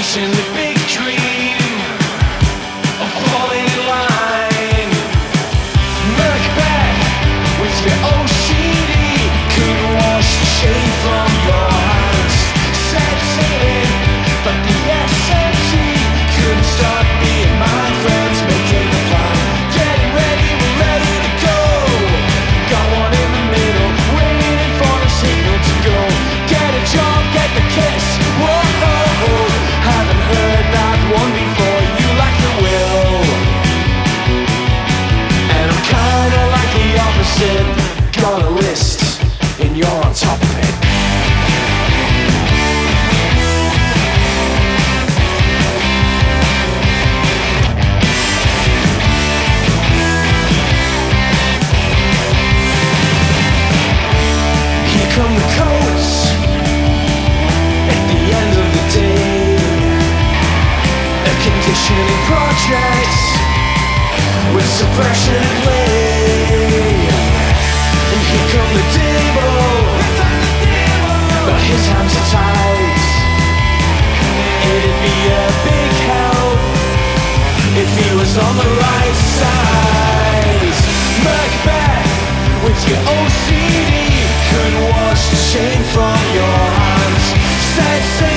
chasing the big dream of falling in line. Macbeth with your OCD couldn't wash the shame from your hands. Sensing, but the SMT couldn't stop me and my friends making a plan. Getting ready, we're ready to go. Got one in the middle, waiting for the signal to go. Get a job, get the kiss. Whoa, haven't heard that one before. You like the will, and I'm kinda like the opposite. Got a list, and you're on top of it. Here come the coats at the end of the day. A conditioning project with suppression play. And here come the Dable, but his hands are tied. It'd be a big help if he was on the right side. Macbeth with your OCD couldn't wash the shame from your hands. Said